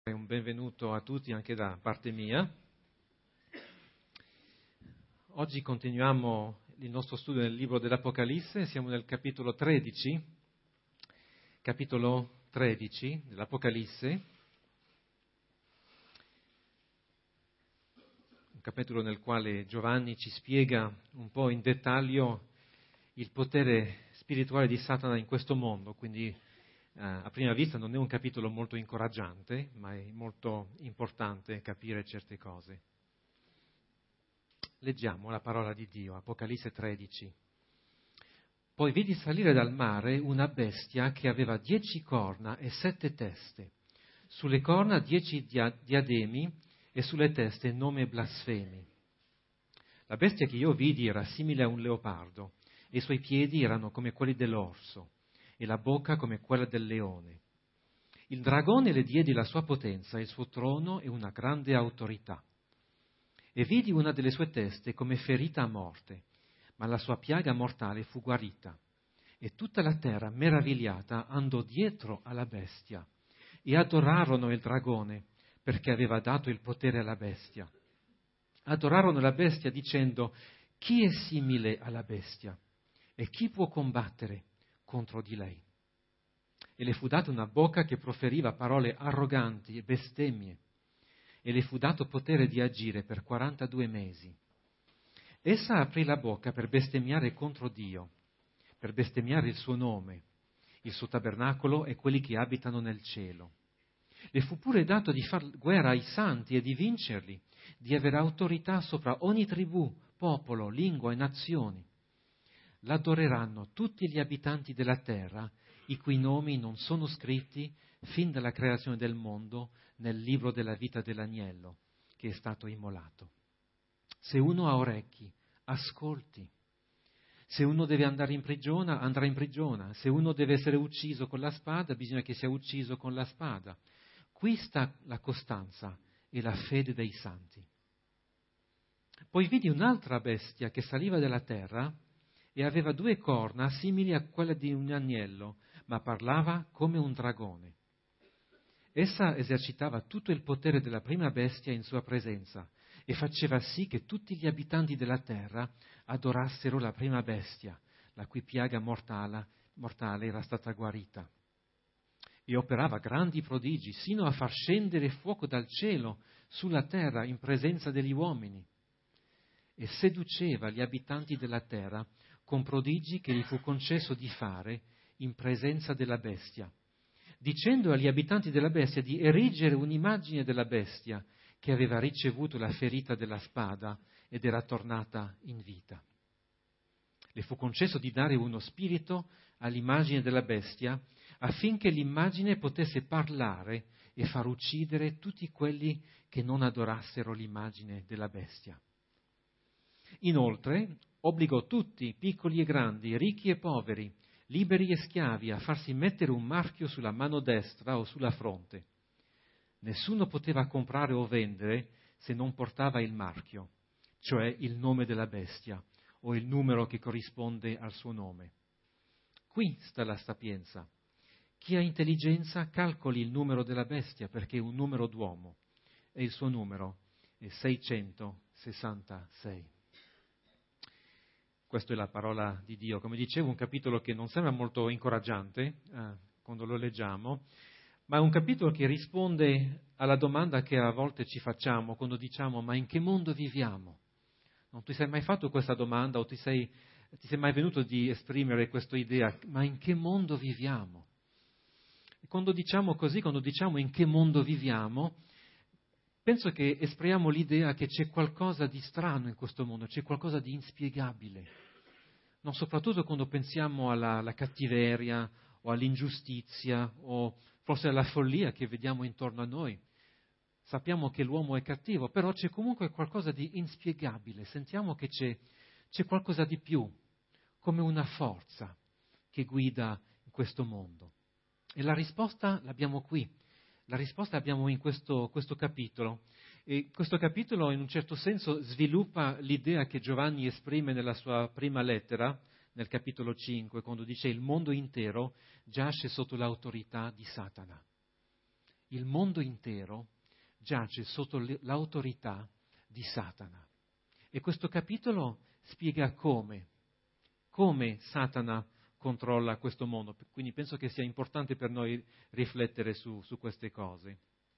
Un benvenuto a tutti anche da parte mia. Oggi continuiamo il nostro studio nel libro dell'Apocalisse, siamo nel capitolo 13 dell'Apocalisse, un capitolo nel quale Giovanni ci spiega un po' in dettaglio il potere spirituale di Satana in questo mondo, quindi a prima vista non è un capitolo molto incoraggiante, ma è molto importante capire certe cose. Leggiamo la parola di Dio, Apocalisse 13. Poi vidi salire dal mare una bestia che aveva 10 corna e 7 teste. Sulle corna 10 diademi e sulle teste nome blasfemi. La bestia che io vidi era simile a un leopardo e i suoi piedi erano come quelli dell'orso e la bocca come quella del leone. Il dragone le diede la sua potenza, il suo trono e una grande autorità. E vidi una delle sue teste come ferita a morte, ma la sua piaga mortale fu guarita. E tutta la terra, meravigliata, andò dietro alla bestia e adorarono il dragone, perché aveva dato il potere alla bestia. Adorarono la bestia dicendo: chi è simile alla bestia? E chi può combattere contro di lei? E le fu data una bocca che proferiva parole arroganti e bestemmie, e le fu dato potere di agire per 42 mesi. Essa aprì la bocca per bestemmiare contro Dio, per bestemmiare il suo nome, il suo tabernacolo e quelli che abitano nel cielo. Le fu pure dato di far guerra ai santi e di vincerli, di avere autorità sopra ogni tribù, popolo, lingua e nazioni. L'adoreranno tutti gli abitanti della terra, i cui nomi non sono scritti fin dalla creazione del mondo nel libro della vita dell'agnello che è stato immolato. Se uno ha orecchi, ascolti. Se uno deve andare in prigione, andrà in prigione. Se uno deve essere ucciso con la spada, bisogna che sia ucciso con la spada. Qui sta la costanza e la fede dei santi. Poi vidi un'altra bestia che saliva dalla terra e aveva 2 corna simili a quelle di un agnello, ma parlava come un dragone. Essa esercitava tutto il potere della prima bestia in sua presenza e faceva sì che tutti gli abitanti della terra adorassero la prima bestia, la cui piaga mortale era stata guarita. E operava grandi prodigi, sino a far scendere fuoco dal cielo sulla terra in presenza degli uomini. E seduceva gli abitanti della terra con prodigi che gli fu concesso di fare in presenza della bestia, dicendo agli abitanti della bestia di erigere un'immagine della bestia che aveva ricevuto la ferita della spada ed era tornata in vita. Le fu concesso di dare uno spirito all'immagine della bestia affinché l'immagine potesse parlare e far uccidere tutti quelli che non adorassero l'immagine della bestia. Inoltre obbligò tutti, piccoli e grandi, ricchi e poveri, liberi e schiavi, a farsi mettere un marchio sulla mano destra o sulla fronte. Nessuno poteva comprare o vendere se non portava il marchio, cioè il nome della bestia o il numero che corrisponde al suo nome. Qui sta la sapienza. Chi ha intelligenza calcoli il numero della bestia, perché è un numero d'uomo, e il suo numero è 666. Questa è la parola di Dio. Come dicevo, un capitolo che non sembra molto incoraggiante quando lo leggiamo, ma è un capitolo che risponde alla domanda che a volte ci facciamo quando diciamo: ma in che mondo viviamo? Non ti sei mai fatto questa domanda o ti sei mai venuto di esprimere questa idea? Ma in che mondo viviamo? E quando diciamo così, quando diciamo in che mondo viviamo, penso che esprimiamo l'idea che c'è qualcosa di strano in questo mondo, c'è qualcosa di inspiegabile. No, soprattutto quando pensiamo alla cattiveria o all'ingiustizia o forse alla follia che vediamo intorno a noi. Sappiamo che l'uomo è cattivo, però c'è comunque qualcosa di inspiegabile. Sentiamo che c'è qualcosa di più, come una forza che guida in questo mondo. E la risposta l'abbiamo qui. La risposta l'abbiamo in questo capitolo. E questo capitolo in un certo senso sviluppa l'idea che Giovanni esprime nella sua prima lettera, nel capitolo 5, quando dice: il mondo intero giace sotto l'autorità di Satana. il mondo intero giace sotto l'autorità di Satana. E questo capitolo spiega come Satana controlla questo mondo. Quindi penso che sia importante per noi riflettere su queste cose.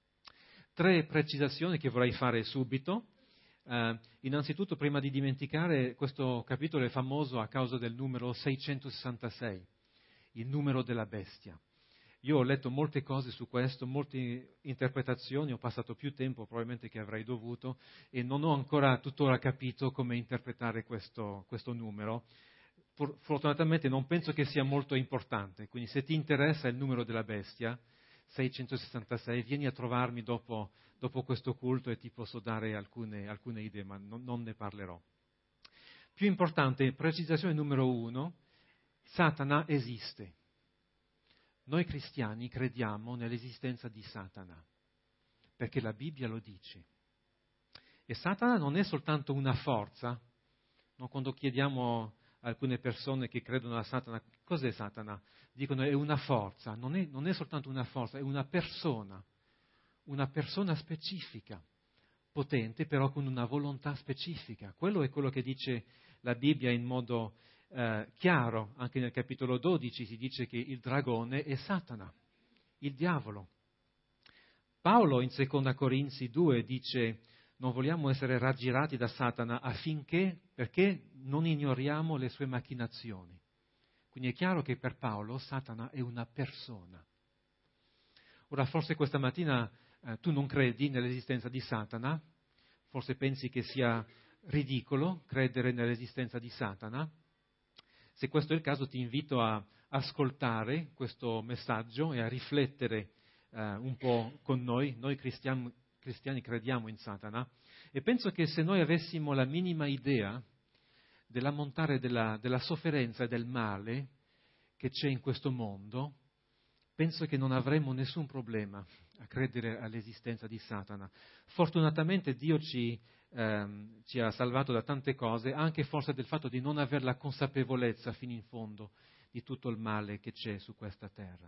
3 precisazioni che vorrei fare subito. Innanzitutto, prima di dimenticare, questo capitolo è famoso a causa del numero 666, il numero della bestia. Io ho letto molte cose su questo, molte interpretazioni, ho passato più tempo probabilmente che avrei dovuto e non ho ancora tuttora capito come interpretare questo numero. Fortunatamente non penso che sia molto importante, quindi se ti interessa il numero della bestia, 666, vieni a trovarmi dopo questo culto e ti posso dare alcune idee, ma non ne parlerò. Più importante, precisazione numero 1, Satana esiste. Noi cristiani crediamo nell'esistenza di Satana, perché la Bibbia lo dice. E Satana non è soltanto una forza. No? Quando chiediamo a alcune persone che credono a Satana, cos'è Satana? Dicono è una forza. Non è soltanto una forza, è una persona specifica, potente, però con una volontà specifica. Quello è quello che dice la Bibbia in modo chiaro. Anche nel capitolo 12 si dice che il dragone è Satana, il diavolo. Paolo in 2 Corinzi 2 dice: non vogliamo essere raggirati da Satana perché non ignoriamo le sue macchinazioni. Quindi è chiaro che per Paolo Satana è una persona. Ora, forse questa mattina tu non credi nell'esistenza di Satana, forse pensi che sia ridicolo credere nell'esistenza di Satana. Se questo è il caso, ti invito a ascoltare questo messaggio e a riflettere un po' con noi. Noi cristiani crediamo in Satana e penso che se noi avessimo la minima idea dell'ammontare della sofferenza e del male che c'è in questo mondo, penso che non avremmo nessun problema a credere all'esistenza di Satana. Fortunatamente Dio ci ha salvato da tante cose, anche forse del fatto di non avere la consapevolezza fino in fondo di tutto il male che c'è su questa terra.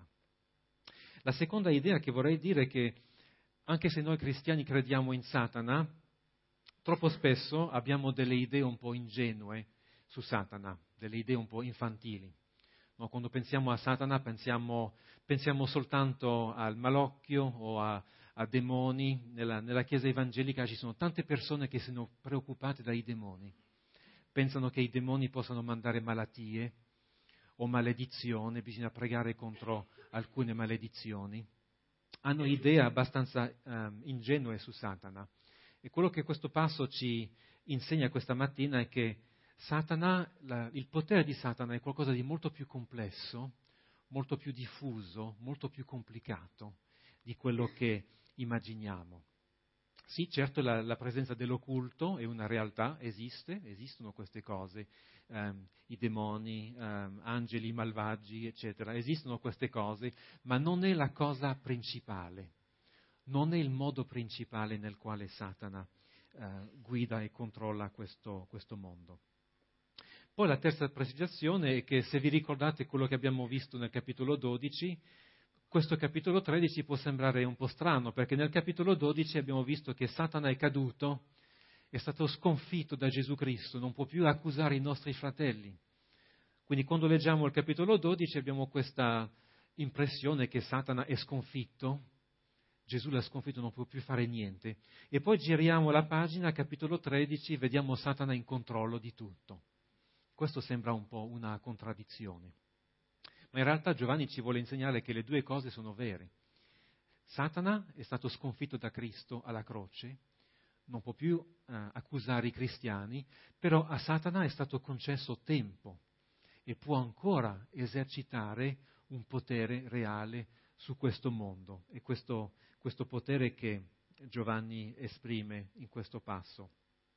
La seconda idea che vorrei dire è che anche se noi cristiani crediamo in Satana, troppo spesso abbiamo delle idee un po' ingenue su Satana, delle idee un po' infantili. No, quando pensiamo a Satana pensiamo soltanto al malocchio o a demoni. Nella Chiesa evangelica ci sono tante persone che sono preoccupate dai demoni. Pensano che i demoni possano mandare malattie o maledizione, bisogna pregare contro alcune maledizioni. Hanno idee abbastanza ingenue su Satana. E quello che questo passo ci insegna questa mattina è che Satana, il potere di Satana è qualcosa di molto più complesso, molto più diffuso, molto più complicato di quello che immaginiamo. Sì, certo la presenza dell'occulto è una realtà, esistono queste cose, i demoni, angeli malvagi, eccetera, esistono queste cose, ma non è la cosa principale, non è il modo principale nel quale Satana guida e controlla questo mondo. Poi la terza precisazione è che, se vi ricordate quello che abbiamo visto nel capitolo 12, questo capitolo 13 può sembrare un po' strano, perché nel capitolo 12 abbiamo visto che Satana è caduto, è stato sconfitto da Gesù Cristo, non può più accusare i nostri fratelli. Quindi quando leggiamo il capitolo 12 abbiamo questa impressione che Satana è sconfitto, Gesù l'ha sconfitto, non può più fare niente. E poi giriamo la pagina, capitolo 13, vediamo Satana in controllo di tutto. Questo sembra un po' una contraddizione. Ma in realtà Giovanni ci vuole insegnare che le due cose sono vere. Satana è stato sconfitto da Cristo alla croce, non può più accusare i cristiani, però a Satana è stato concesso tempo e può ancora esercitare un potere reale su questo mondo. E questo potere che Giovanni esprime in questo passo.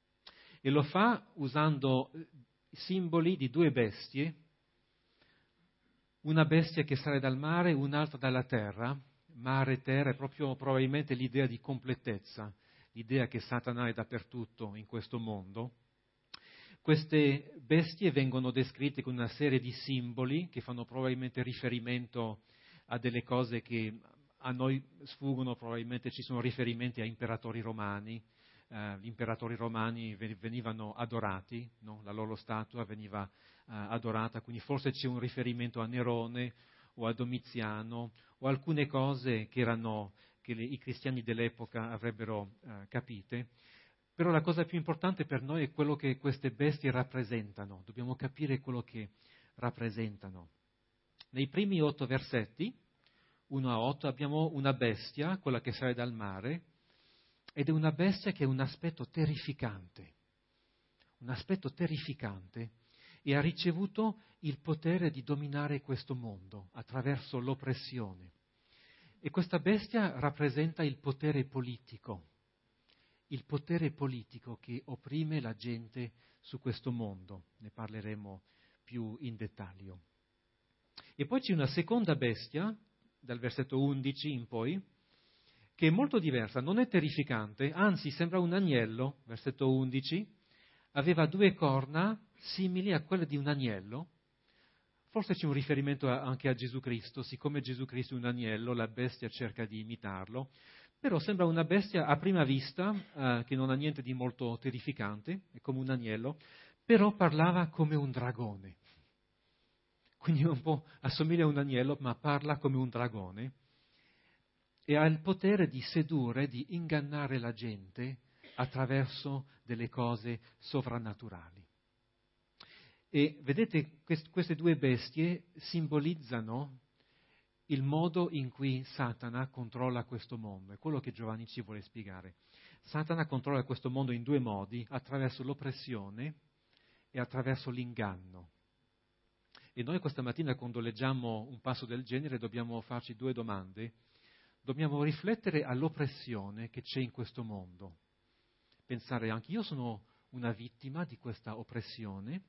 E lo fa usando simboli di due bestie, una bestia che sale dal mare, un'altra dalla terra. Mare e terra è proprio probabilmente l'idea di completezza, l'idea che Satana è dappertutto in questo mondo. Queste bestie vengono descritte con una serie di simboli che fanno probabilmente riferimento a delle cose che a noi sfuggono, probabilmente ci sono riferimenti a imperatori romani. Gli imperatori romani venivano adorati, no? La loro statua veniva adorata, quindi forse c'è un riferimento a Nerone o a Domiziano o alcune cose che i cristiani dell'epoca avrebbero capite. Però la cosa più importante per noi è quello che queste bestie rappresentano, dobbiamo capire quello che rappresentano. Nei primi 8 versetti, 1 a 8, abbiamo una bestia, quella che sale dal mare, ed è una bestia che ha un aspetto terrificante, e ha ricevuto il potere di dominare questo mondo attraverso l'oppressione. E questa bestia rappresenta il potere politico che opprime la gente su questo mondo. Ne parleremo più in dettaglio. E poi c'è una seconda bestia, dal versetto 11 in poi, che è molto diversa, non è terrificante, anzi sembra un agnello, versetto 11, aveva 2 corna simili a quelle di un agnello. Forse c'è un riferimento anche a Gesù Cristo, siccome Gesù Cristo è un agnello, la bestia cerca di imitarlo, però sembra una bestia a prima vista che non ha niente di molto terrificante, è come un agnello, però parlava come un dragone. Quindi un po' assomiglia a un agnello, ma parla come un dragone. E ha il potere di sedurre, di ingannare la gente attraverso delle cose sovrannaturali. E vedete, queste 2 bestie simbolizzano il modo in cui Satana controlla questo mondo. È quello che Giovanni ci vuole spiegare. Satana controlla questo mondo in 2 modi, attraverso l'oppressione e attraverso l'inganno. E noi questa mattina, quando leggiamo un passo del genere, dobbiamo farci 2 domande. Dobbiamo riflettere all'oppressione che c'è in questo mondo. Pensare anche io sono una vittima di questa oppressione.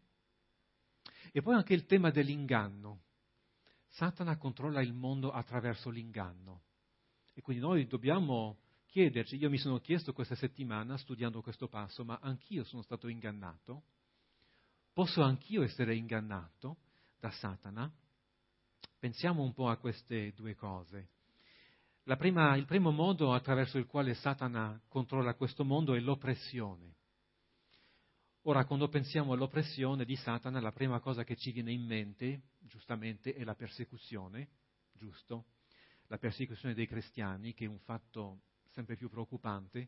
E poi anche il tema dell'inganno. Satana controlla il mondo attraverso l'inganno. E quindi noi dobbiamo chiederci, io mi sono chiesto questa settimana studiando questo passo, ma anch'io sono stato ingannato? Posso anch'io essere ingannato da Satana? Pensiamo un po' a queste 2 cose. Il primo modo attraverso il quale Satana controlla questo mondo è l'oppressione. Ora, quando pensiamo all'oppressione di Satana, la prima cosa che ci viene in mente, giustamente, è la persecuzione, giusto? La persecuzione dei cristiani, che è un fatto sempre più preoccupante.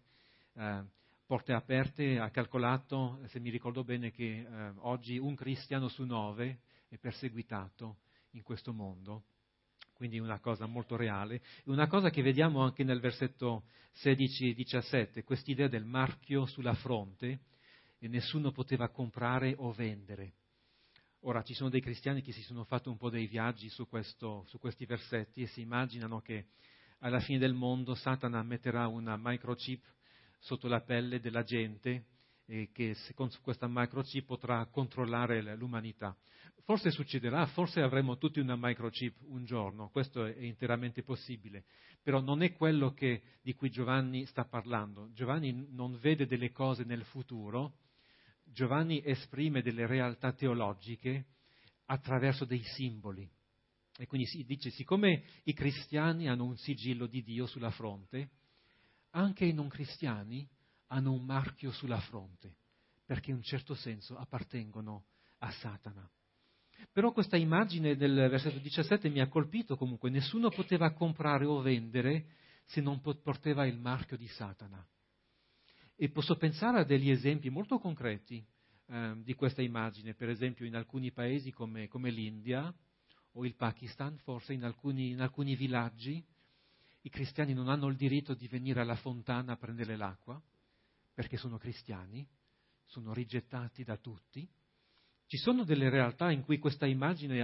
Porte Aperte ha calcolato, se mi ricordo bene, che oggi 1 cristiano su 9 è perseguitato in questo mondo. Quindi una cosa molto reale, una cosa che vediamo anche nel versetto 16 e 17, quest'idea del marchio sulla fronte, e nessuno poteva comprare o vendere. Ora, ci sono dei cristiani che si sono fatti un po' dei viaggi su questi versetti e si immaginano che alla fine del mondo Satana metterà una microchip sotto la pelle della gente e che con questa microchip potrà controllare l'umanità. Forse succederà, forse avremo tutti una microchip un giorno, questo è interamente possibile, però non è quello di cui Giovanni sta parlando. Giovanni non vede delle cose nel futuro, Giovanni esprime delle realtà teologiche attraverso dei simboli. E quindi si dice, siccome i cristiani hanno un sigillo di Dio sulla fronte, anche i non cristiani hanno un marchio sulla fronte, perché in un certo senso appartengono a Satana. Però questa immagine del versetto 17 mi ha colpito comunque, nessuno poteva comprare o vendere se non portava il marchio di Satana. E posso pensare a degli esempi molto concreti di questa immagine, per esempio in alcuni paesi come l'India o il Pakistan, forse in alcuni villaggi, i cristiani non hanno il diritto di venire alla fontana a prendere l'acqua, perché sono cristiani, sono rigettati da tutti. Ci sono delle realtà in cui questa immagine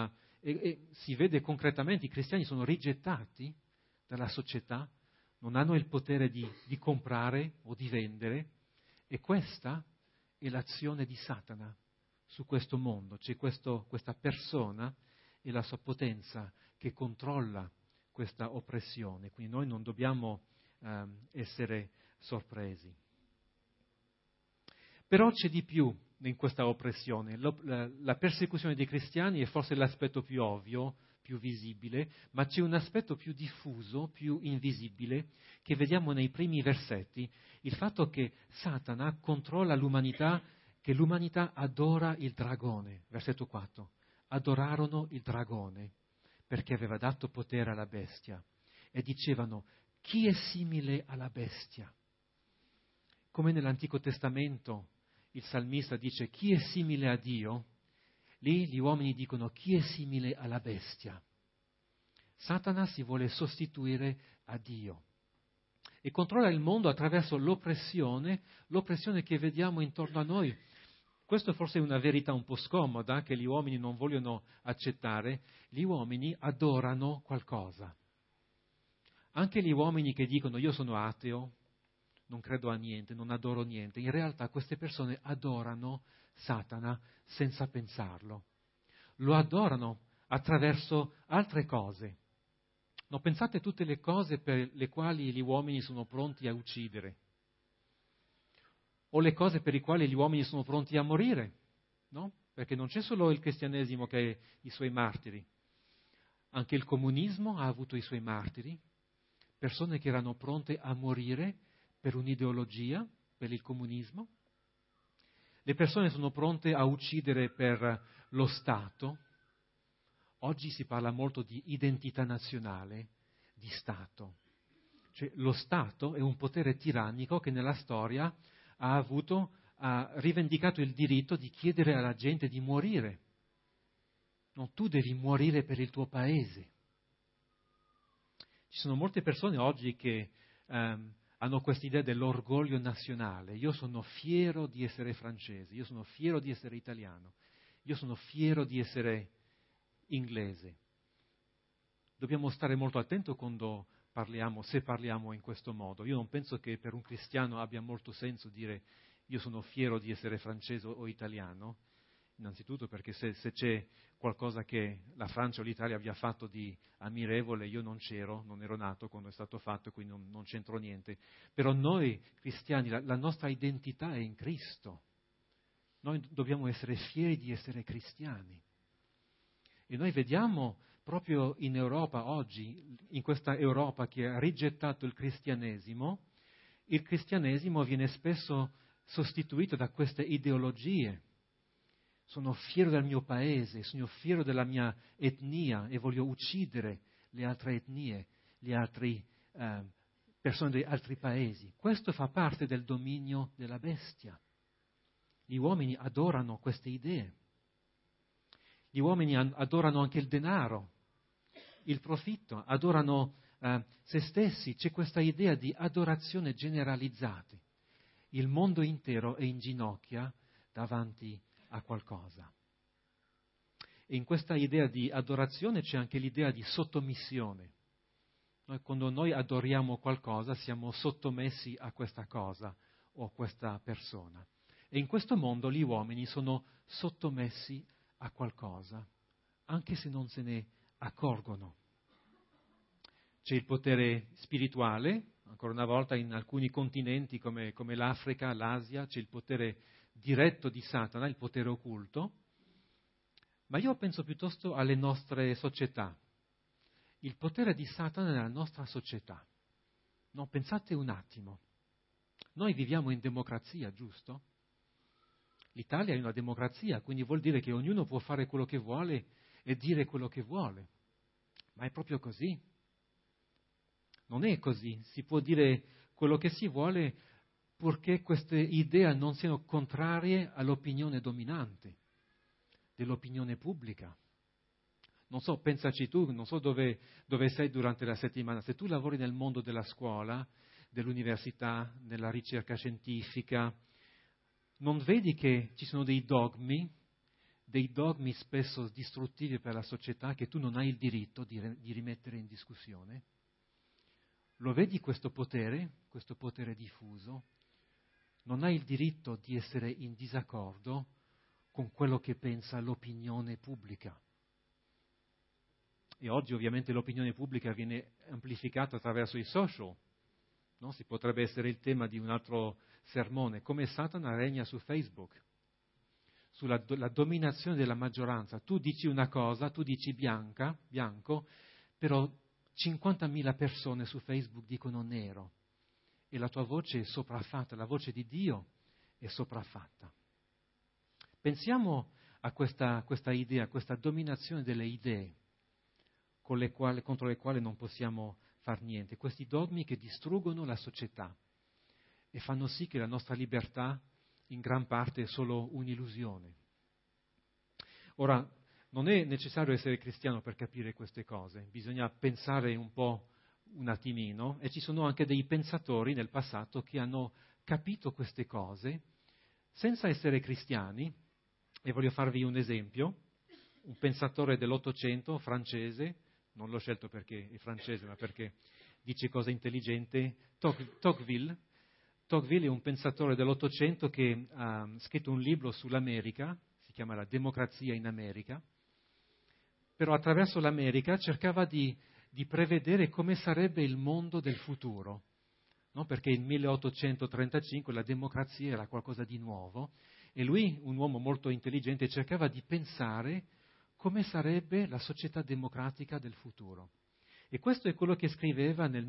e si vede concretamente, i cristiani sono rigettati dalla società, non hanno il potere di comprare o di vendere, e questa è l'azione di Satana su questo mondo. C'è questa persona e la sua potenza che controlla questa oppressione, quindi noi non dobbiamo essere sorpresi. Però c'è di più in questa oppressione. La persecuzione dei cristiani è forse l'aspetto più ovvio, più visibile, ma c'è un aspetto più diffuso, più invisibile, che vediamo nei primi versetti, il fatto che Satana controlla l'umanità, che l'umanità adora il dragone. Versetto 4. Adorarono il dragone perché aveva dato potere alla bestia e dicevano: chi è simile alla bestia? Come nell'Antico Testamento il salmista dice: chi è simile a Dio? Lì gli uomini dicono: chi è simile alla bestia? Satana si vuole sostituire a Dio e controlla il mondo attraverso l'oppressione che vediamo intorno a noi. Questo forse è una verità un po' scomoda che gli uomini non vogliono accettare. Gli uomini adorano qualcosa. Anche gli uomini che dicono: io sono ateo, non credo a niente, non adoro niente, in realtà queste persone adorano Satana senza pensarlo. Lo adorano attraverso altre cose. Non pensate a tutte le cose per le quali gli uomini sono pronti a uccidere, o le cose per le quali gli uomini sono pronti a morire, no? Perché non c'è solo il cristianesimo che ha i suoi martiri, anche il comunismo ha avuto i suoi martiri, persone che erano pronte a morire per un'ideologia, per il comunismo. Le persone sono pronte a uccidere per lo Stato. Oggi si parla molto di identità nazionale, di Stato. Cioè, lo Stato è un potere tirannico che nella storia ha rivendicato il diritto di chiedere alla gente di morire. No, tu devi morire per il tuo paese. Ci sono molte persone oggi che hanno questa idea dell'orgoglio nazionale. Io sono fiero di essere francese, io sono fiero di essere italiano, io sono fiero di essere inglese. Dobbiamo stare molto attenti quando se parliamo in questo modo. Io non penso che per un cristiano abbia molto senso dire io sono fiero di essere francese o italiano, innanzitutto perché se c'è qualcosa che la Francia o l'Italia abbia fatto di ammirevole, io non c'ero, non ero nato quando è stato fatto, quindi non c'entro niente. Però noi cristiani, la nostra identità è in Cristo. Noi dobbiamo essere fieri di essere cristiani. E noi vediamo proprio in Europa oggi, in questa Europa che ha rigettato il cristianesimo viene spesso sostituito da queste ideologie. Sono fiero del mio paese, sono fiero della mia etnia e voglio uccidere le altre etnie, le altre persone di altri paesi. Questo fa parte del dominio della bestia. Gli uomini adorano queste idee. Gli uomini adorano anche il denaro, il profitto, adorano se stessi. C'è questa idea di adorazione generalizzata. Il mondo intero è in ginocchia davanti a qualcosa. E in questa idea di adorazione c'è anche l'idea di sottomissione. Quando noi adoriamo qualcosa siamo sottomessi a questa cosa o a questa persona. E in questo mondo gli uomini sono sottomessi a qualcosa, anche se non se ne accorgono. C'è il potere spirituale, ancora una volta in alcuni continenti come l'Africa, l'Asia, c'è il potere diretto di Satana, il potere occulto, ma io penso piuttosto alle nostre società. Il potere di Satana nella nostra società. No, pensate un attimo. Noi viviamo in democrazia, giusto? L'Italia è una democrazia, quindi vuol dire che ognuno può fare quello che vuole e dire quello che vuole. Ma è proprio così? Non è così. Si può dire quello che si vuole purché queste idee non siano contrarie all'opinione dominante, dell'opinione pubblica. Non so, pensaci tu, non so dove sei durante la settimana. Se tu lavori nel mondo della scuola, dell'università, della ricerca scientifica, non vedi che ci sono dei dogmi spesso distruttivi per la società che tu non hai il diritto di rimettere in discussione? Lo vedi questo potere diffuso? Non hai il diritto di essere in disaccordo con quello che pensa l'opinione pubblica. E oggi ovviamente l'opinione pubblica viene amplificata attraverso i social. No? Si potrebbe essere il tema di un altro sermone, come Satana regna su Facebook. sulla la dominazione della maggioranza. Tu dici una cosa, tu dici bianco, però 50.000 persone su Facebook dicono nero e la tua voce è sopraffatta, la voce di Dio è sopraffatta. Pensiamo a questa idea, questa dominazione delle idee contro le quali non possiamo far niente, questi dogmi che distruggono la società e fanno sì che la nostra libertà in gran parte è solo un'illusione. Ora, non è necessario essere cristiano per capire queste cose, bisogna pensare un attimino, e ci sono anche dei pensatori nel passato che hanno capito queste cose senza essere cristiani, e voglio farvi un esempio. Un pensatore dell'Ottocento francese, non l'ho scelto perché è francese, ma perché dice cose intelligenti, Tocqueville. Tocqueville è un pensatore dell'Ottocento che ha scritto un libro sull'America, si chiama La democrazia in America, però attraverso l'America cercava di prevedere come sarebbe il mondo del futuro, no? Perché nel 1835 la democrazia era qualcosa di nuovo e lui, un uomo molto intelligente, cercava di pensare come sarebbe la società democratica del futuro. E questo è quello che scriveva nel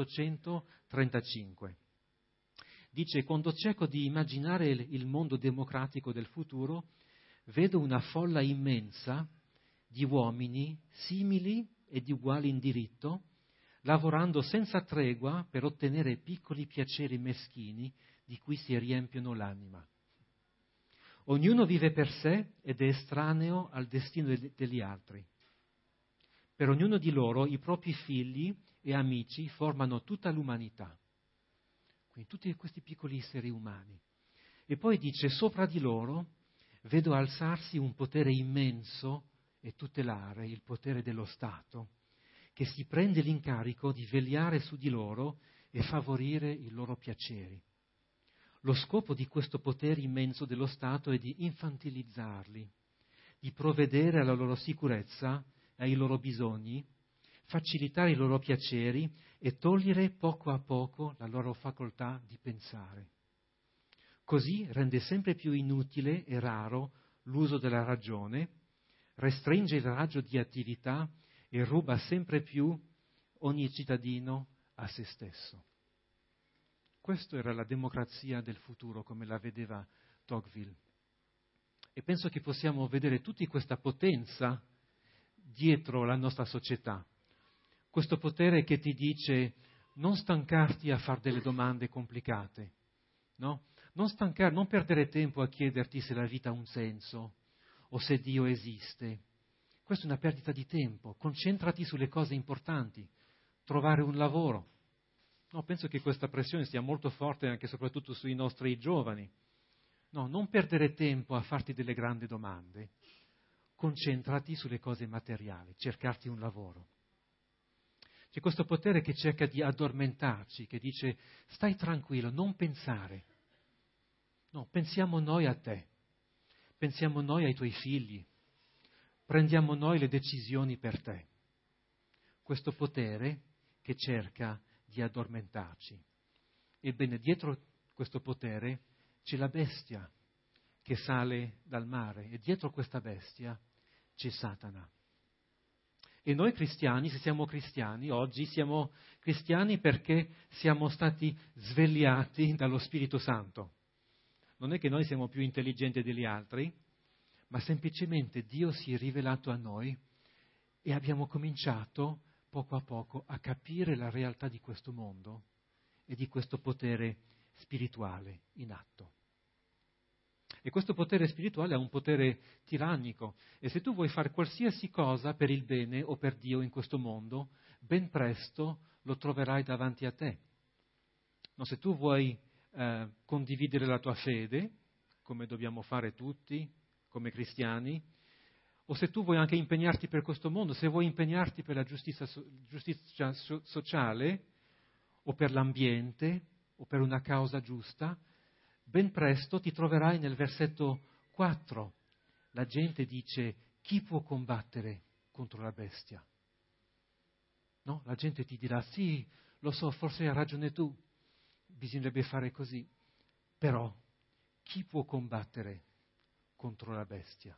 1835. Dice: quando cerco di immaginare il mondo democratico del futuro, vedo una folla immensa di uomini simili e di uguali in diritto, lavorando senza tregua per ottenere piccoli piaceri meschini di cui si riempiono l'anima. Ognuno vive per sé ed è estraneo al destino degli altri. Per ognuno di loro i propri figli e amici formano tutta l'umanità. Quindi tutti questi piccoli esseri umani. E poi dice: sopra di loro vedo alzarsi un potere immenso e tutelare, il potere dello Stato, che si prende l'incarico di vegliare su di loro e favorire i loro piaceri. Lo scopo di questo potere immenso dello Stato è di infantilizzarli, di provvedere alla loro sicurezza e ai loro bisogni, facilitare i loro piaceri e togliere poco a poco la loro facoltà di pensare. Così rende sempre più inutile e raro l'uso della ragione, restringe il raggio di attività e ruba sempre più ogni cittadino a se stesso. Questa era la democrazia del futuro, come la vedeva Tocqueville. E penso che possiamo vedere tutta questa potenza dietro la nostra società. Questo potere che ti dice: non stancarti a fare delle domande complicate, no? Non perdere tempo a chiederti se la vita ha un senso o se Dio esiste. Questa è una perdita di tempo. Concentrati sulle cose importanti. Trovare un lavoro. No, penso che questa pressione sia molto forte anche e soprattutto sui nostri giovani. No, non perdere tempo a farti delle grandi domande. Concentrati sulle cose materiali, cercarti un lavoro. C'è questo potere che cerca di addormentarci, che dice: stai tranquillo, non pensare. No, pensiamo noi a te, pensiamo noi ai tuoi figli, prendiamo noi le decisioni per te. Questo potere che cerca di addormentarci. Ebbene, dietro questo potere c'è la bestia che sale dal mare e dietro questa bestia c'è Satana. E noi cristiani, se siamo cristiani, oggi siamo cristiani perché siamo stati svegliati dallo Spirito Santo. Non è che noi siamo più intelligenti degli altri, ma semplicemente Dio si è rivelato a noi e abbiamo cominciato poco a poco a capire la realtà di questo mondo e di questo potere spirituale in atto. E questo potere spirituale è un potere tirannico, e se tu vuoi fare qualsiasi cosa per il bene o per Dio in questo mondo, ben presto lo troverai davanti a te. No, se tu vuoi condividere la tua fede, come dobbiamo fare tutti, come cristiani, o se tu vuoi anche impegnarti per questo mondo, se vuoi impegnarti per la giustizia sociale, o per l'ambiente, o per una causa giusta, ben presto ti troverai nel versetto 4. La gente dice: chi può combattere contro la bestia? No? La gente ti dirà: sì, lo so, forse hai ragione tu, bisognerebbe fare così. Però chi può combattere contro la bestia.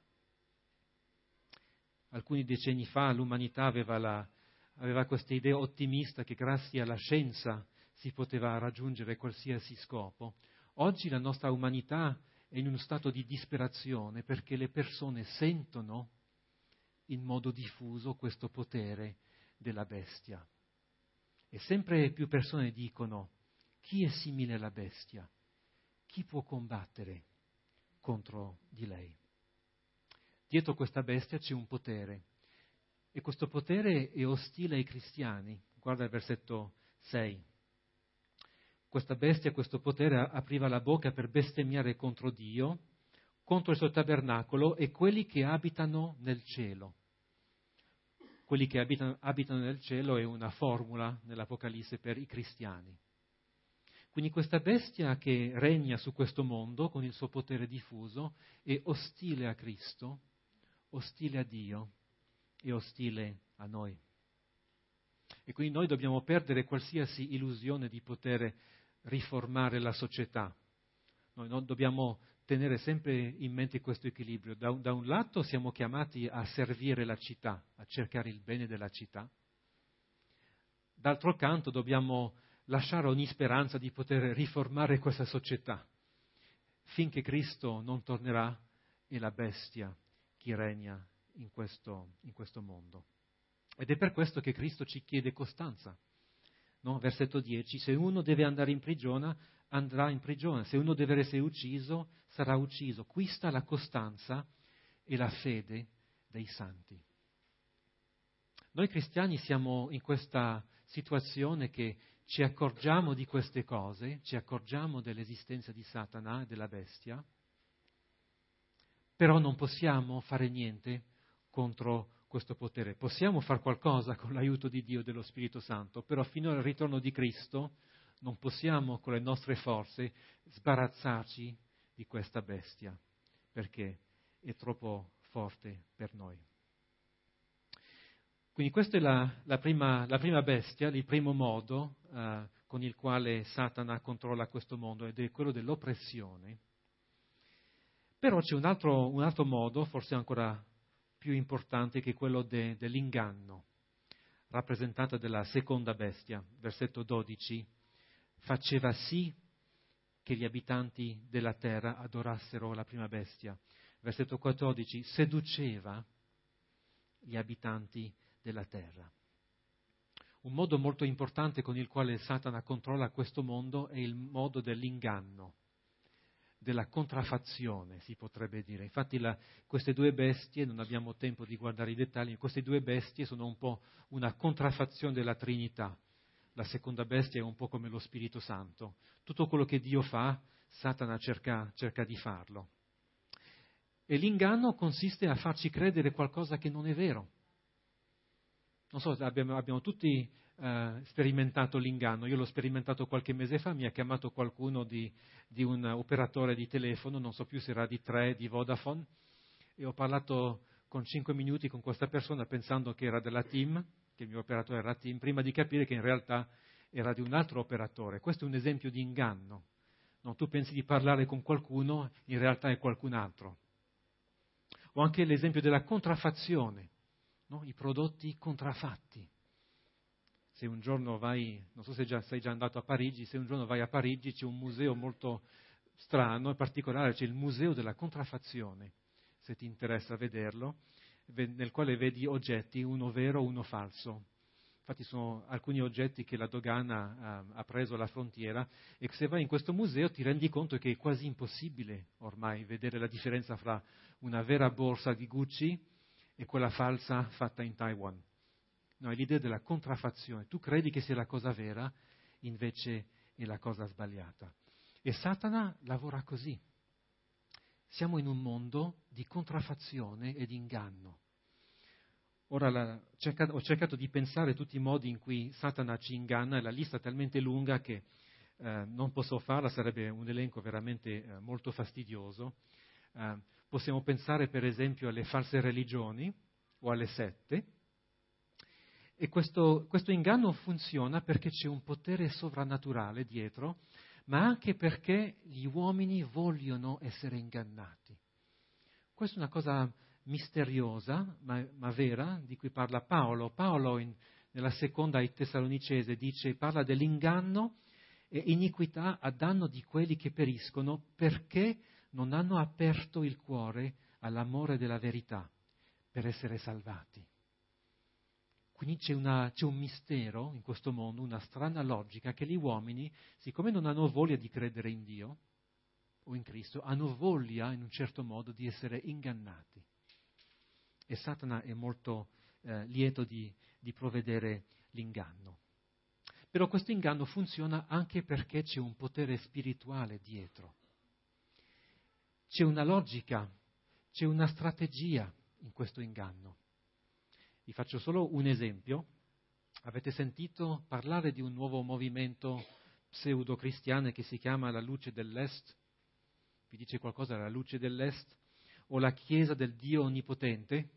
Alcuni decenni fa l'umanità aveva questa idea ottimista che grazie alla scienza si poteva raggiungere qualsiasi scopo. Oggi la nostra umanità è in uno stato di disperazione perché le persone sentono in modo diffuso questo potere della bestia. E sempre più persone dicono: chi è simile alla bestia? Chi può combattere contro di lei? Dietro questa bestia c'è un potere e questo potere è ostile ai cristiani. Guarda il versetto 6. Questa bestia, questo potere apriva la bocca per bestemmiare contro Dio, contro il suo tabernacolo e quelli che abitano nel cielo. Quelli che abitano nel cielo è una formula nell'Apocalisse per i cristiani. Quindi questa bestia che regna su questo mondo con il suo potere diffuso è ostile a Cristo, ostile a Dio e ostile a noi. E quindi noi dobbiamo perdere qualsiasi illusione di poter riformare la società. Noi non dobbiamo tenere sempre in mente questo equilibrio. Da un lato siamo chiamati a servire la città, a cercare il bene della città. D'altro canto dobbiamo lasciare ogni speranza di poter riformare questa società finché Cristo non tornerà e la bestia chi regna in questo mondo. Ed è per questo che Cristo ci chiede costanza. No? Versetto 10, se uno deve andare in prigione, andrà in prigione, se uno deve essere ucciso, sarà ucciso. Qui sta la costanza e la fede dei santi. Noi cristiani siamo in questa situazione che ci accorgiamo di queste cose, ci accorgiamo dell'esistenza di Satana e della bestia, però non possiamo fare niente contro questo potere. Possiamo fare qualcosa con l'aiuto di Dio e dello Spirito Santo, però fino al ritorno di Cristo non possiamo con le nostre forze sbarazzarci di questa bestia, perché è troppo forte per noi. Quindi questa è la prima bestia, il primo modo con il quale Satana controlla questo mondo, ed è quello dell'oppressione. Però c'è un altro modo, forse ancora più importante, che è quello dell'inganno, rappresentato dalla seconda bestia. Versetto 12, faceva sì che gli abitanti della terra adorassero la prima bestia. Versetto 14, seduceva gli abitanti della terra. Un modo molto importante con il quale Satana controlla questo mondo è il modo dell'inganno, della contraffazione, si potrebbe dire. Infatti queste due bestie, non abbiamo tempo di guardare i dettagli, queste due bestie sono un po' una contraffazione della Trinità. La seconda bestia è un po' come lo Spirito Santo. Tutto quello che Dio fa, Satana cerca di farlo. E l'inganno consiste a farci credere qualcosa che non è vero. Non so, abbiamo tutti sperimentato l'inganno. Io l'ho sperimentato qualche mese fa, mi ha chiamato qualcuno di un operatore di telefono, non so più se era di 3, di Vodafone, e ho parlato con 5 minuti con questa persona pensando che era della TIM, che il mio operatore era TIM, prima di capire che in realtà era di un altro operatore. Questo è un esempio di inganno. No, tu pensi di parlare con qualcuno, in realtà è qualcun altro. O anche l'esempio della contraffazione. No? I prodotti contraffatti. Se un giorno vai, non so se sei già andato a Parigi, se un giorno vai a Parigi c'è un museo molto strano, in particolare c'è il museo della contraffazione, se ti interessa vederlo, nel quale vedi oggetti, uno vero, uno falso. Infatti sono alcuni oggetti che la dogana ha preso alla frontiera, e se vai in questo museo ti rendi conto che è quasi impossibile ormai vedere la differenza fra una vera borsa di Gucci e quella falsa fatta in Taiwan. No, è l'idea della contraffazione. Tu credi che sia la cosa vera, invece è la cosa sbagliata. E Satana lavora così. Siamo in un mondo di contraffazione e di inganno. Ora ho cercato di pensare tutti i modi in cui Satana ci inganna, e la lista è talmente lunga che non posso farla, sarebbe un elenco veramente molto fastidioso. Possiamo pensare per esempio alle false religioni o alle sette, e questo inganno funziona perché c'è un potere sovrannaturale dietro, ma anche perché gli uomini vogliono essere ingannati. Questa è una cosa misteriosa, ma vera, di cui parla Paolo. Paolo nella seconda ai Tessalonicesi parla dell'inganno e iniquità a danno di quelli che periscono perché non hanno aperto il cuore all'amore della verità per essere salvati. Quindi c'è un mistero in questo mondo, una strana logica che gli uomini, siccome non hanno voglia di credere in Dio o in Cristo, hanno voglia in un certo modo di essere ingannati. E Satana è molto lieto di provvedere l'inganno. Però questo inganno funziona anche perché c'è un potere spirituale dietro. C'è una logica, c'è una strategia in questo inganno. Vi faccio solo un esempio. Avete sentito parlare di un nuovo movimento pseudo-cristiano che si chiama la Luce dell'Est? Vi dice qualcosa la Luce dell'Est? O la Chiesa del Dio Onnipotente?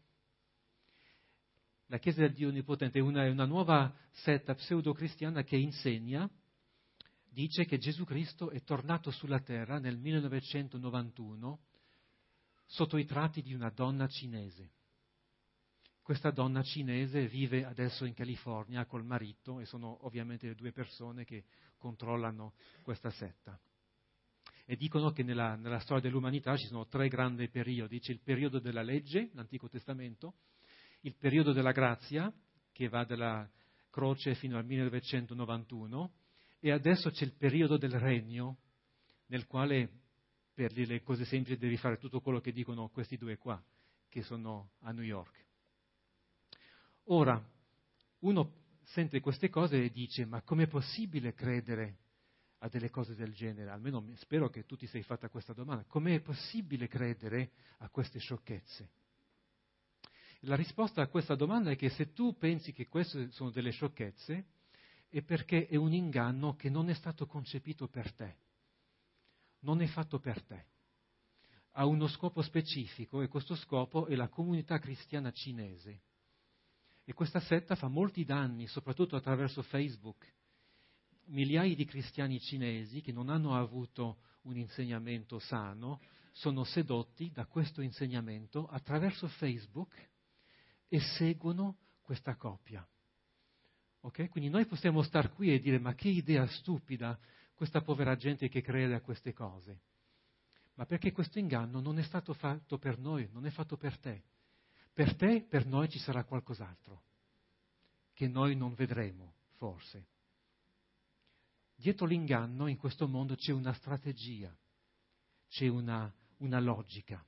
La Chiesa del Dio Onnipotente è una nuova setta pseudo-cristiana che dice che Gesù Cristo è tornato sulla terra nel 1991 sotto i tratti di una donna cinese. Questa donna cinese vive adesso in California col marito e sono ovviamente le due persone che controllano questa setta. E dicono che nella storia dell'umanità ci sono 3 grandi periodi. C'è il periodo della legge, l'Antico Testamento, il periodo della grazia, che va dalla croce fino al 1991, e adesso c'è il periodo del regno, nel quale, per dire le cose semplici, devi fare tutto quello che dicono questi 2 qua, che sono a New York. Ora, uno sente queste cose e dice, ma com'è possibile credere a delle cose del genere? Almeno spero che tu ti sei fatta questa domanda. Com'è possibile credere a queste sciocchezze? La risposta a questa domanda è che se tu pensi che queste sono delle sciocchezze, è perché è un inganno che non è stato concepito per te. Non è fatto per te. Ha uno scopo specifico e questo scopo è la comunità cristiana cinese. E questa setta fa molti danni, soprattutto attraverso Facebook. Migliaia di cristiani cinesi che non hanno avuto un insegnamento sano sono sedotti da questo insegnamento attraverso Facebook e seguono questa coppia. Okay? Quindi noi possiamo star qui e dire ma che idea stupida questa povera gente che crede a queste cose. Ma perché questo inganno non è stato fatto per noi, non è fatto per te. Per te, per noi ci sarà qualcos'altro, che noi non vedremo, forse. Dietro l'inganno in questo mondo c'è una strategia, c'è una logica.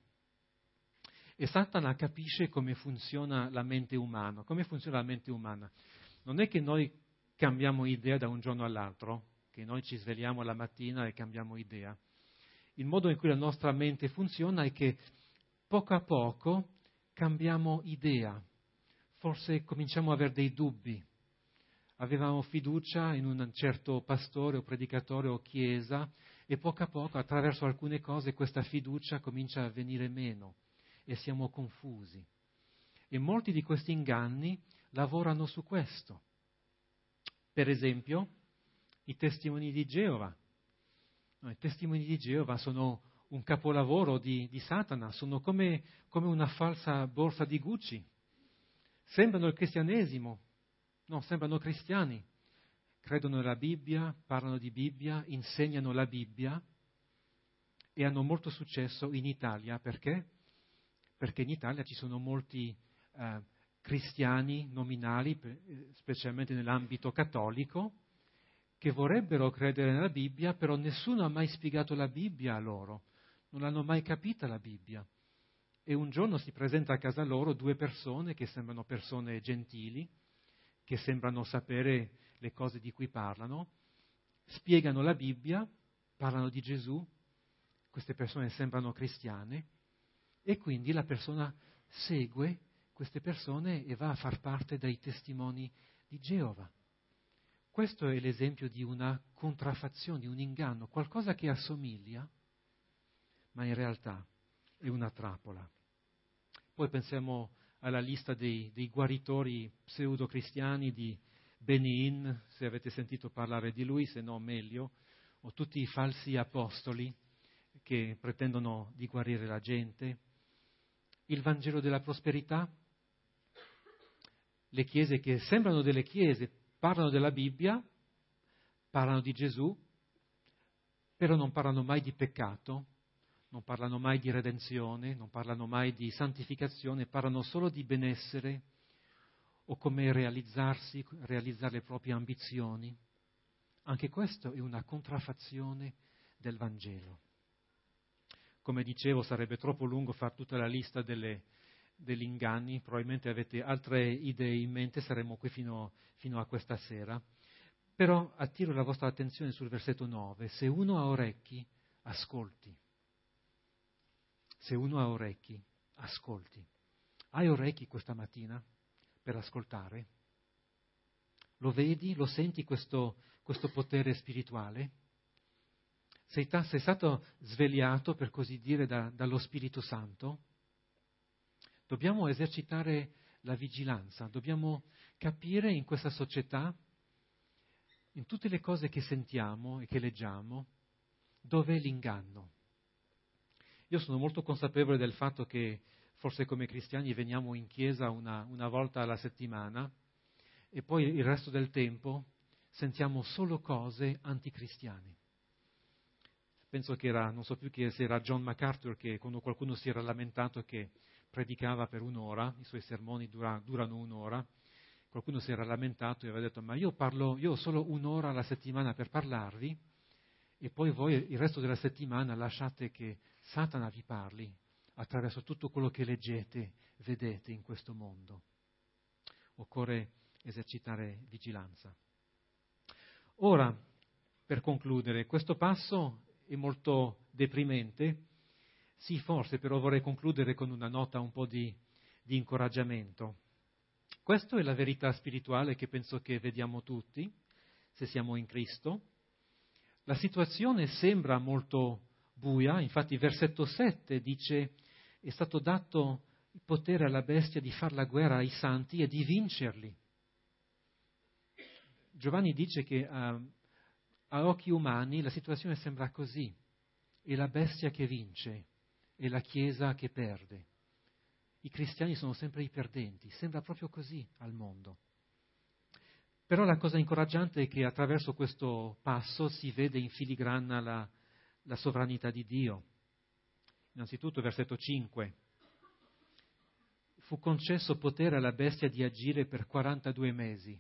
E Satana capisce come funziona la mente umana. Come funziona la mente umana? Non è che noi cambiamo idea da un giorno all'altro, che noi ci svegliamo la mattina e cambiamo idea. Il modo in cui la nostra mente funziona è che poco a poco cambiamo idea, forse cominciamo ad avere dei dubbi. Avevamo fiducia in un certo pastore o predicatore o chiesa e poco a poco, attraverso alcune cose, questa fiducia comincia a venire meno e siamo confusi. E molti di questi inganni lavorano su questo. Per esempio, i testimoni di Geova. I testimoni di Geova sono un capolavoro di Satana, sono come una falsa borsa di Gucci. Sembrano il cristianesimo, no, sembrano cristiani. Credono nella Bibbia, parlano di Bibbia, insegnano la Bibbia e hanno molto successo in Italia. Perché? Perché in Italia ci sono molti cristiani nominali, specialmente nell'ambito cattolico, che vorrebbero credere nella Bibbia, però nessuno ha mai spiegato la Bibbia a loro, non l'hanno mai capita la Bibbia. E un giorno si presenta a casa loro 2 persone che sembrano persone gentili, che sembrano sapere le cose di cui parlano, spiegano la Bibbia, parlano di Gesù, queste persone sembrano cristiane, e quindi la persona segue queste persone e va a far parte dei testimoni di Geova. Questo è l'esempio di una contraffazione, di un inganno, qualcosa che assomiglia, ma in realtà è una trappola. Poi pensiamo alla lista dei guaritori pseudo-cristiani di Benin, se avete sentito parlare di lui, se no meglio, o tutti i falsi apostoli che pretendono di guarire la gente. il Vangelo della prosperità? Le chiese che sembrano delle chiese, parlano della Bibbia, parlano di Gesù, però non parlano mai di peccato, non parlano mai di redenzione, non parlano mai di santificazione, parlano solo di benessere o come realizzare le proprie ambizioni. Anche questo è una contraffazione del Vangelo. Come dicevo, sarebbe troppo lungo fare tutta la lista degli inganni, probabilmente avete altre idee in mente, saremo qui fino a questa sera. Però attiro la vostra attenzione sul versetto 9. Se uno ha orecchi, ascolti. Se uno ha orecchi, ascolti. Hai orecchi questa mattina per ascoltare? Lo vedi, lo senti questo potere spirituale? Sei stato svegliato, per così dire, dallo Spirito Santo? Dobbiamo esercitare la vigilanza, dobbiamo capire in questa società, in tutte le cose che sentiamo e che leggiamo, dov'è l'inganno. Io sono molto consapevole del fatto che forse come cristiani veniamo in chiesa una volta alla settimana e poi il resto del tempo sentiamo solo cose anticristiane. Penso che non so più se era John MacArthur che quando qualcuno si era lamentato che predicava per un'ora, i suoi sermoni durano un'ora, qualcuno si era lamentato e aveva detto: ma io ho solo un'ora alla settimana per parlarvi e poi voi il resto della settimana lasciate che Satana vi parli attraverso tutto quello che leggete, vedete in questo mondo. Occorre esercitare vigilanza. Ora, per concludere, questo passo è molto deprimente. Sì, forse, però vorrei concludere con una nota un po' di incoraggiamento. Questa è la verità spirituale che penso che vediamo tutti, se siamo in Cristo. La situazione sembra molto buia, infatti il versetto 7 dice: è stato dato il potere alla bestia di far la guerra ai santi e di vincerli. Giovanni dice che a occhi umani la situazione sembra così: è la bestia che vince, è la Chiesa che perde. I cristiani sono sempre i perdenti, sembra proprio così al mondo. Però la cosa incoraggiante è che attraverso questo passo si vede in filigrana la sovranità di Dio. Innanzitutto, versetto 5. Fu concesso potere alla bestia di agire per 42 mesi.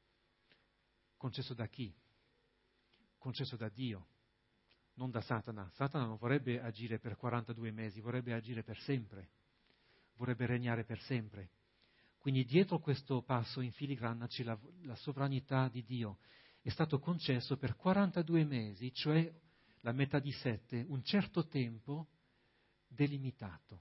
Concesso da chi? Concesso da Dio, non da Satana. Satana non vorrebbe agire per 42 mesi, vorrebbe agire per sempre, vorrebbe regnare per sempre. Quindi dietro questo passo in filigrana c'è la sovranità di Dio. È stato concesso per 42 mesi, cioè la metà di 7, un certo tempo delimitato.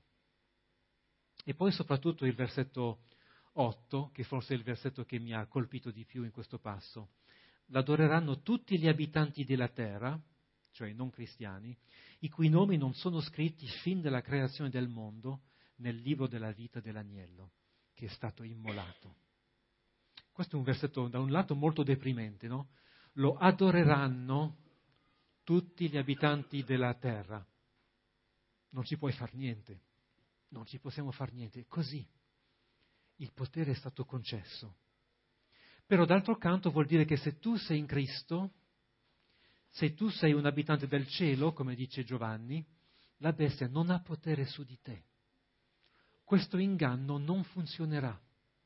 E poi soprattutto il versetto 8, che forse è il versetto che mi ha colpito di più in questo passo. L'adoreranno tutti gli abitanti della terra, cioè non cristiani, i cui nomi non sono scritti fin dalla creazione del mondo nel libro della vita dell'agnello, che è stato immolato. Questo è un versetto da un lato molto deprimente, no? Lo adoreranno tutti gli abitanti della terra. Non ci puoi far niente, non ci possiamo far niente, è così. Il potere è stato concesso. Però d'altro canto vuol dire che se tu sei in Cristo, se tu sei un abitante del cielo, come dice Giovanni, la bestia non ha potere su di te. Questo inganno non funzionerà.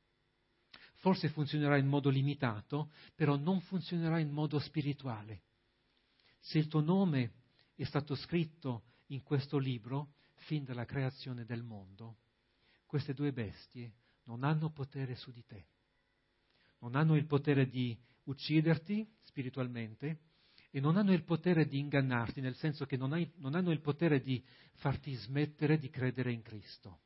Forse funzionerà in modo limitato, però non funzionerà in modo spirituale. Se il tuo nome è stato scritto in questo libro, fin dalla creazione del mondo, queste due bestie non hanno potere su di te. Non hanno il potere di ucciderti spiritualmente e non hanno il potere di ingannarti, nel senso che non hanno il potere di farti smettere di credere in Cristo.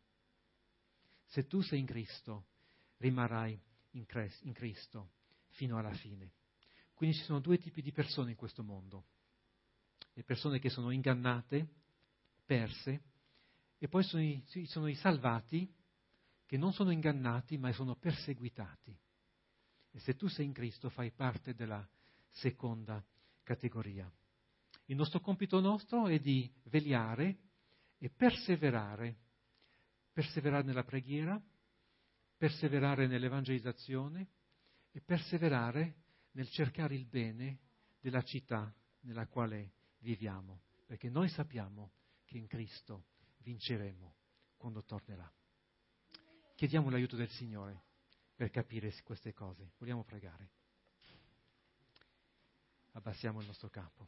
Se tu sei in Cristo, rimarrai in Cristo fino alla fine. Quindi ci sono due tipi di persone in questo mondo. Le persone che sono ingannate, perse, e poi sono i salvati che non sono ingannati ma sono perseguitati. E se tu sei in Cristo fai parte della seconda categoria. Il compito nostro è di vegliare e perseverare perseverare nella preghiera, perseverare nell'evangelizzazione e perseverare nel cercare il bene della città nella quale viviamo, perché noi sappiamo che in Cristo vinceremo quando tornerà. Chiediamo l'aiuto del Signore per capire queste cose. Vogliamo pregare. Abbassiamo il nostro capo.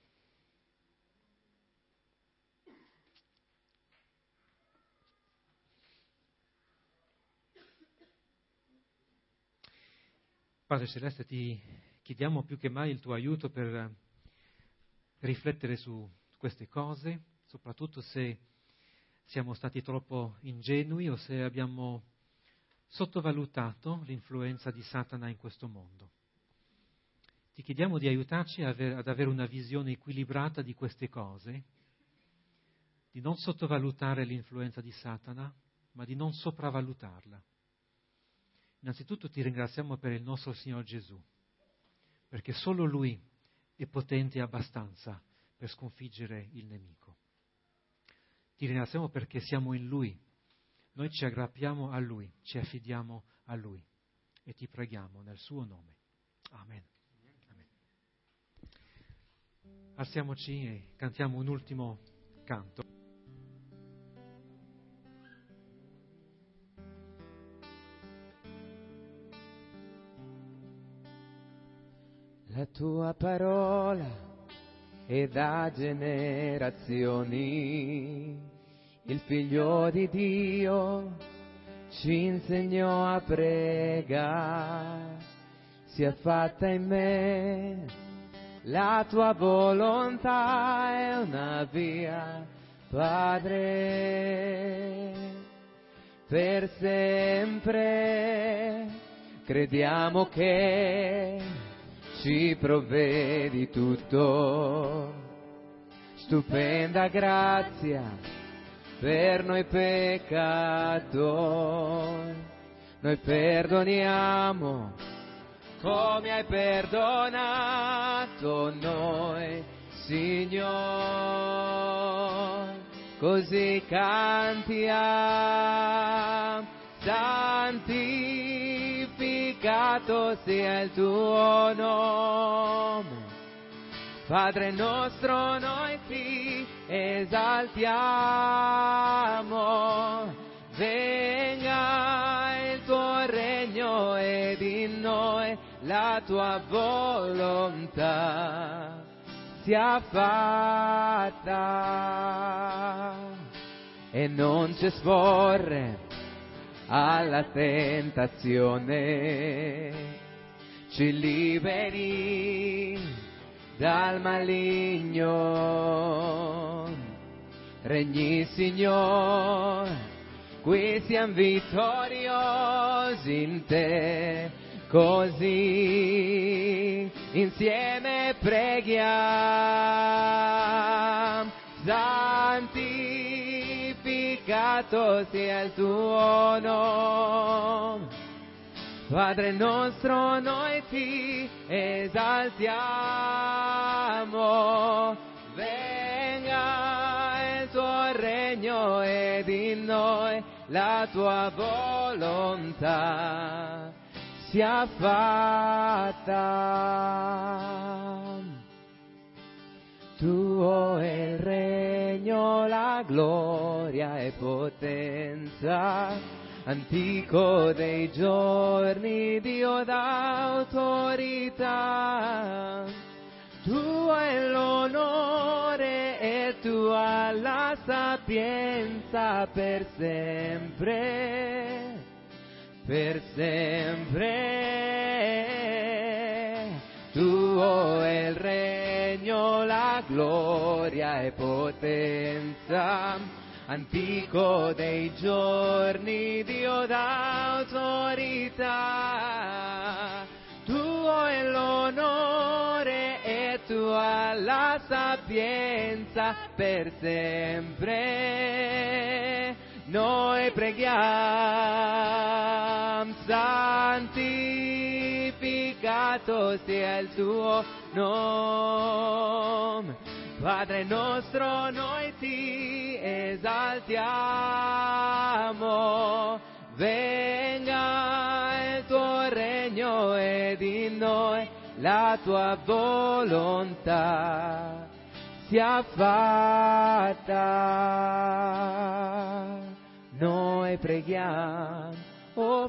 Padre Celeste, ti chiediamo più che mai il tuo aiuto per riflettere su queste cose, soprattutto se siamo stati troppo ingenui o se abbiamo sottovalutato l'influenza di Satana in questo mondo. Ti chiediamo di aiutarci ad avere una visione equilibrata di queste cose, di non sottovalutare l'influenza di Satana, ma di non sopravvalutarla. Innanzitutto ti ringraziamo per il nostro Signore Gesù, perché solo Lui è potente abbastanza per sconfiggere il nemico. Ti ringraziamo perché siamo in Lui, noi ci aggrappiamo a Lui, ci affidiamo a Lui e ti preghiamo nel suo nome. Amen. Amen. Alziamoci e cantiamo un ultimo canto. La tua parola è da generazioni, il Figlio di Dio ci insegnò a pregare, sia fatta in me la tua volontà, è una via, Padre, per sempre. Crediamo che ci provvedi tutto, stupenda grazia per noi peccatori. Noi perdoniamo come hai perdonato noi, Signore. Così cantiamo, santificato sia il tuo nome. Padre nostro, noi ti esaltiamo, venga il tuo regno ed in noi la tua volontà sia fatta, e non ci scorre alla tentazione, ci liberi dal maligno. Regni, Signore, qui siamo vittoriosi in te, così insieme preghiamo. Santificato sia il tuo nome. Padre nostro, noi ti esaltiamo, venga il tuo regno ed in noi la tua volontà sia fatta. Tuo è il regno, la gloria e potenza, antico dei giorni, Dio d'autorità. Tuo è l'onore e tua la sapienza per sempre, per sempre. Tuo è il regno, la gloria e potenza, antico dei giorni, Dio d'autorità. Tuo è l'onore e tua la sapienza per sempre. Noi preghiamo, santificato sia il tuo nome. Padre nostro, noi ti esaltiamo, venga il tuo regno ed in noi la tua volontà sia fatta. Noi preghiamo, o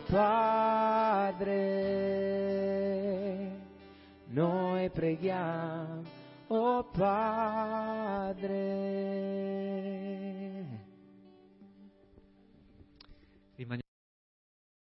Padre, noi preghiamo, o Padre.